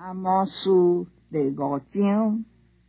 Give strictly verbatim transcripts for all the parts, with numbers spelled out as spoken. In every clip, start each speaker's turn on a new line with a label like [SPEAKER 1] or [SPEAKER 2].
[SPEAKER 1] 阿摩书第五章，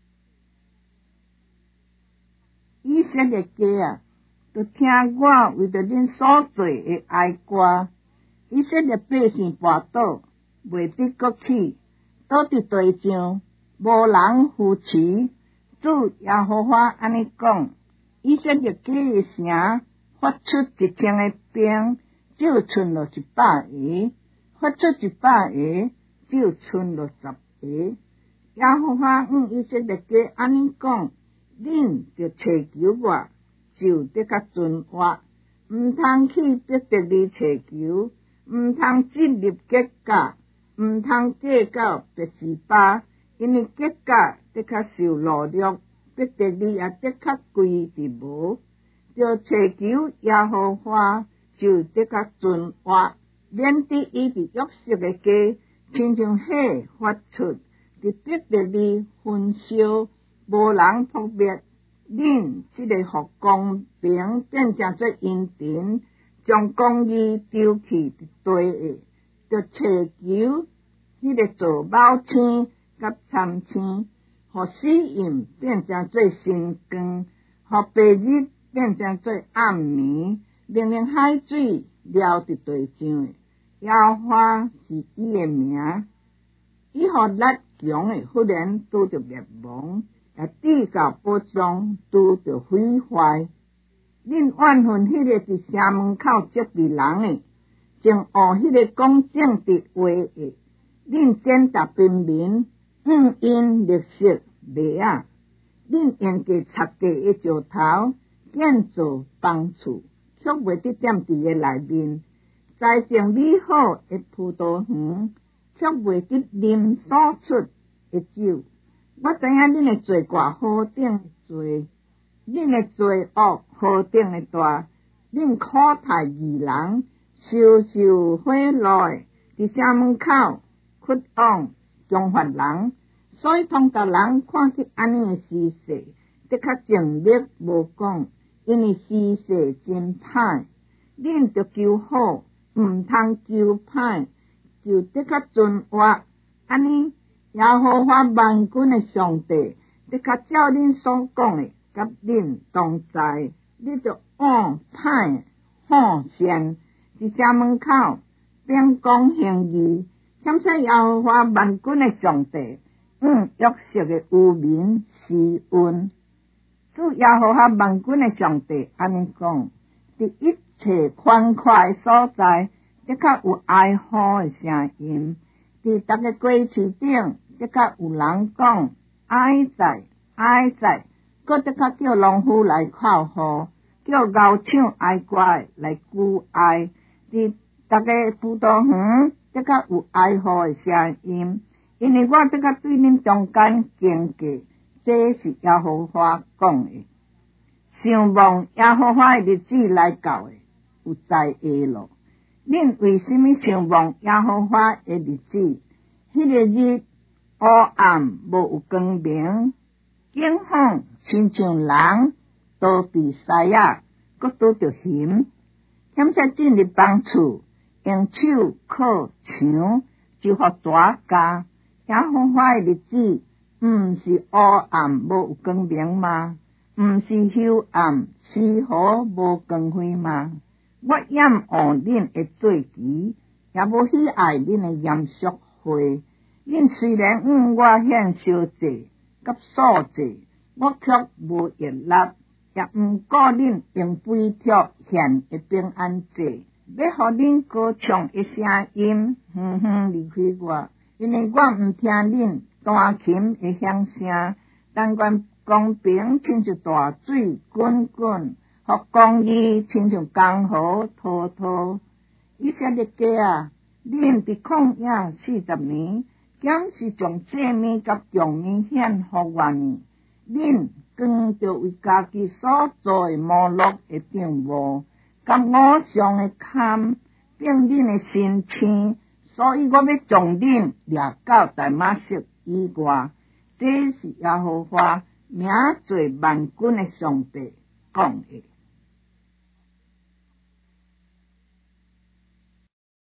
[SPEAKER 1] 以色列家啊，就听我为着恁所做的哀歌。以色列百姓跋倒，袂得国起，倒伫地上，无人扶持。主耶和华安尼讲：以色列家的城发出一千个兵，只有剩落一百个；发出一百个，只有剩落十个。耶和华向以色列家安尼讲：恁着找求我，就得较存活，毋通去别地里找求，毋通进入结界，毋通计较别是巴，因为结界得较受劳碌，别地里也得较贵伫无。着找求耶和华，就得较存活，免得伊伫约瑟的家，亲像火发出，伫别地里焚烧，无人扑灭。恁即个互公平变成做阴沉，将公义丢弃伫地下，着找求迄个做毛青甲参青，互死荫变成做星光，互白日变成做暗暝，命令海水撩伫地上的。耶和华是伊的名，伊互力强的忽然拄着灭亡，也地教宝藏拄着毁坏。恁怨恨迄个伫城门口接待人的，正学迄个讲正直话的，恁践踏平民，五因绿色麦啊，恁用价插价的石头建造房厝，却袂得踮伫个内面，栽种美好的葡萄园，却袂得啉所出的酒。我知影恁的罪过何等的罪，恁的罪恶何等的大，恁苦待义人，受受贿赂，伫城门口屈枉强法人，所以通达人看见安尼的施世，得较静谧无讲，因为施世真歹。恁着求好，毋通求歹，就得较存活。安尼耶和华万军的上帝，得较照恁所讲的，甲恁同在。你着按歹好善，伫城门口秉公行义，感谢耶和华万军的上帝，向约瑟的有民施恩。主耶和华万军的上帝安尼讲：伫一切宽阔的所在，得较有哀呼的声音；伫逐个街市顶，得较有人讲哀哉哀哉，搁得较叫农夫来靠雨，叫牛唱哀歌来鼓哀。伫逐个葡萄园，得较有哀呼的声音，因为我得较对恁中间经过，这是耶和华讲的。想望耶和华的日子来到的，有灾厄咯。恁为什么想望耶和华的日子？迄个日黑暗无有光明，惊慌亲像人倒伫西啊，搁拄着咸，险些进入房厝，用手靠墙就互大家。耶和华的日子，毋是黑暗无有光明吗？毋是幽暗死雨无光辉吗？我厌恶恁的罪期，也无喜爱恁的严肃会。恁虽然向我献烧祭甲素祭，我却无悦纳，也毋顾恁用肥畜献的平安祭，要互恁歌唱的声音远远离开我，因为我毋听恁弹琴的响声。但愿公平亲像大水滚滚，互公义亲像江河滔滔。以色列家啊，恁伫旷野四十年，竟是将祭物甲供物献互我呢？恁光着为家己所做的摩洛的顶帽，甲偶像的坎变恁的身青，所以我要将恁掠到大马色以外。这是耶和华名做万军的上帝讲的。